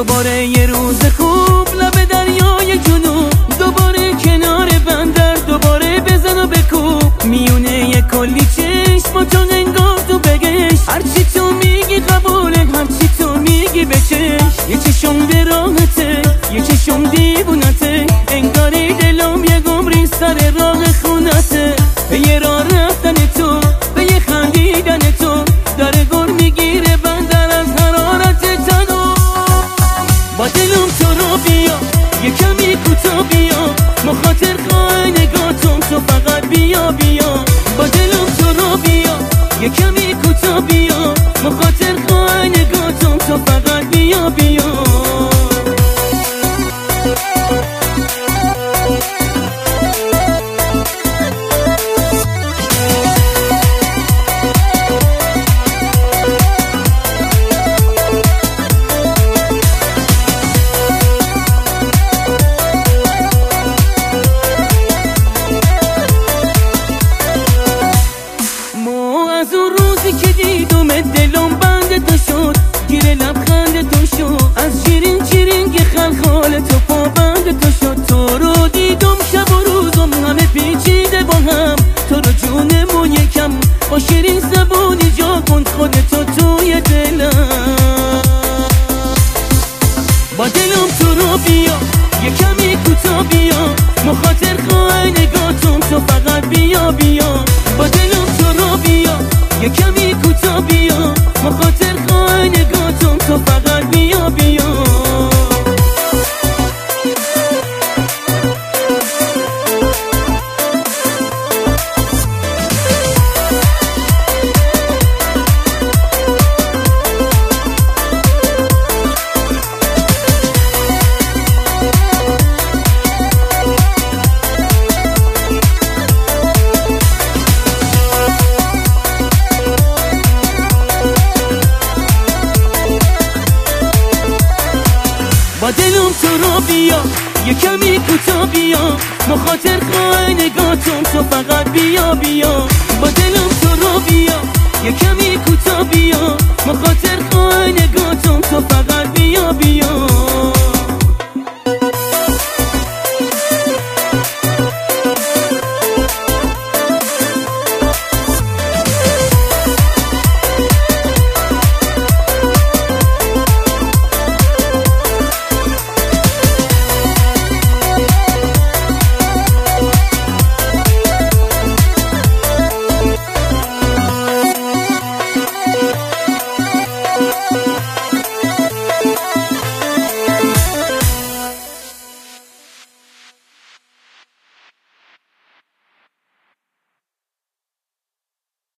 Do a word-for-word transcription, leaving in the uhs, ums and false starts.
دوباره یه روز خوب لب دریای جنوب، دوباره کنار بندر، دوباره بزن و بکوب میونه یه کلی چشم با تو انگار تو بگش، هرچی تو میگی قبوله، هرچی تو میگی بچش. یه چشم به راحته، یه چشم دیوونته، انگاری دلم یه گمری سر راه خونته. به یه راه رفتن تو، به یه خندیدن تو، داره گر میگیره بندر از حرارت تنو. با دلم تو رو بیا، یه کمی کوتا بیا، مخاطر خواه نگاتم تو فقط بیا بیا. با دلم تو رو بیا، یه کمی کوتا بیا، مخاطر خواه نگاتم تو فقط بیا بیا. از اون روزی که دیدم دلم بند تو شد، گیر لبخند تو شد، از شیرین شیرین که خلخال تو پابند تو شد. تو رو دیدم شب و روزم همه پیچیده با هم، تو رو جونمون یکم با شیرین زبونی جا کن خودتو توی دلم. با دلم تو رو بیا، یه کمی کوتا بیا، مخاطر خواه نگاتم تو فقط بیا بیا. با دلم تو رو بیا، یه کمی کوتا بیا، مخاطر خواه نگاتم تو فقط بیا بیا. با دلم تو رو بیا، یه کمی کوتا بیا، مخاطر خواه نگاتم تو فقط بیا بیا. با دلم تو رو بیا، یه کمی